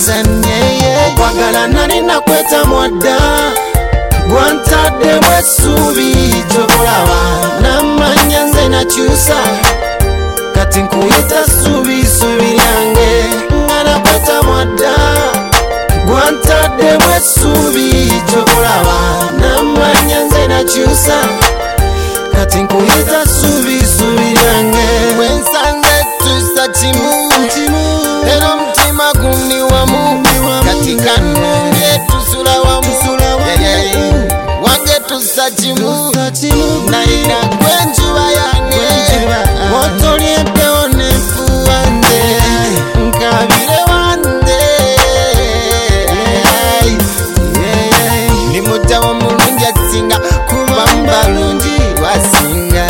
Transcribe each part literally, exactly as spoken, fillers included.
listen, yeah, yeah. Okwagala nali nakweta mwadda gwantadde bwesuubi kyobulaba namanya nze nakyusa kati nkuyita suubi suubi lyange nga nakweta mwadda gwantadde bwesuubi kyobulaba namanya nze nakyusa kati nkuyita suubi suubi lyange wensanze tusa kimu era omutima gundi wamu kati kanunge tusula wamu wange tusa kimu naina gwenjuba yange wotolye empewo nenfuwa nze nkabire wange nimutawo mulungi asinga kuba mubalungi wasinga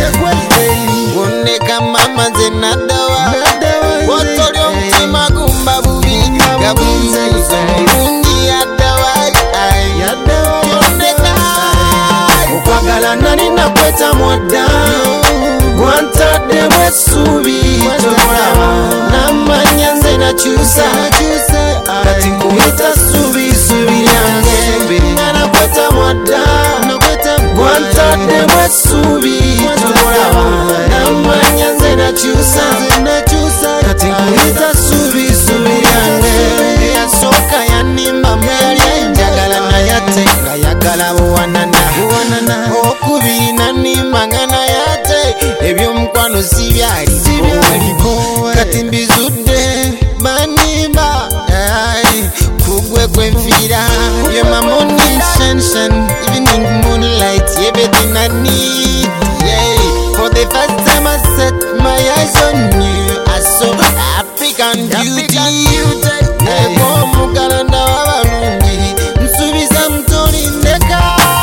woneka mama nze naddawa wotolye omutima gumba bubi gabunze mulungi yaddawa yoneka okwagala nali nakweta mwadda gwantadde bwesuubi kyobulaba namanya nze nakyusa kati nkuyita suubi suubi lyange nga nakweta mwadda gwantadde bwesuubi kyobulaba namanya nze nakyusa kati nkuyita suubi suubi lyange eyasooka yanimba muyali njagala nayate nga yagala buwanana okubiri nanimba nga nayate ebyomukwano si byaliwo kati mbizudde banimba kugwe kwenfiira you're my morning sunshine evening moonlight everything I need yeah. For the first time I set my eyes on you I saw African beauty ego mukalanda w'abalungi nsuubiza mutoli ndeka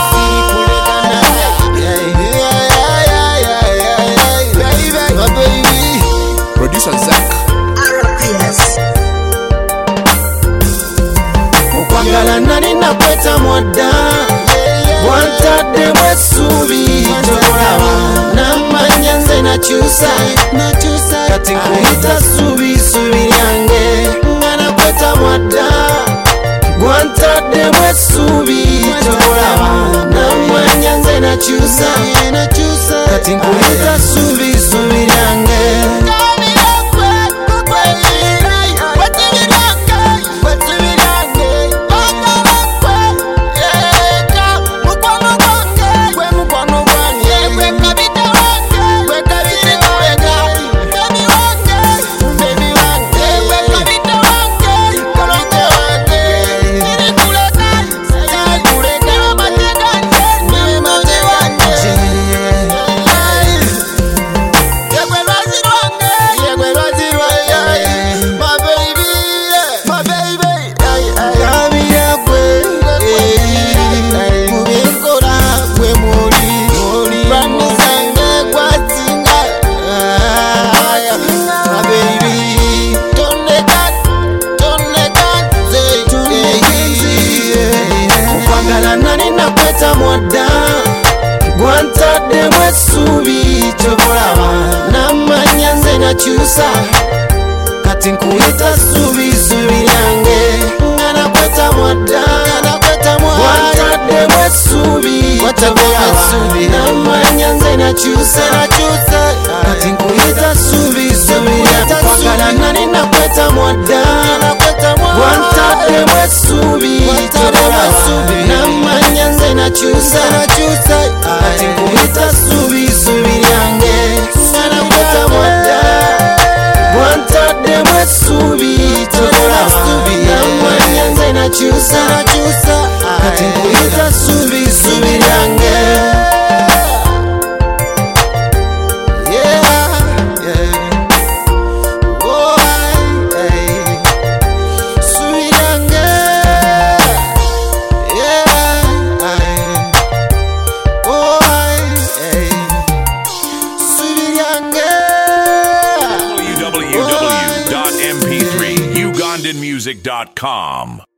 Producer Zach. okwagala nali nakweta mwadda gwantadde bwesuubi kyobulaba namanya nze nakyusa kati nkuyita suubi suubi lyange nga nakweta mwadda gwantadde bwesuubi kyobulaba namanya nze nakyusa kati nkuyita suubi suubi lyange mwadda gwantadde bwesuubi kyobulaba namanya nze nakyusa kati nkuyita suubi suubi lyange nga nakweta mwadda gwantadde bwesuubi kyobulaba namanya nze nakyusa kati nkuyita suubi suubi lyange okwagala nali nakweta mwadda gwantadde bwesuubi kyobulaba namanya nze nakyusa kati nkuyita suubi suubi lyange nga nakweta mwadda gwantadde bwesuubi kyobulaba namanya nze nakyusa kati nkuyita suubi suubi lyange w w w dot m p three ugandan music dot com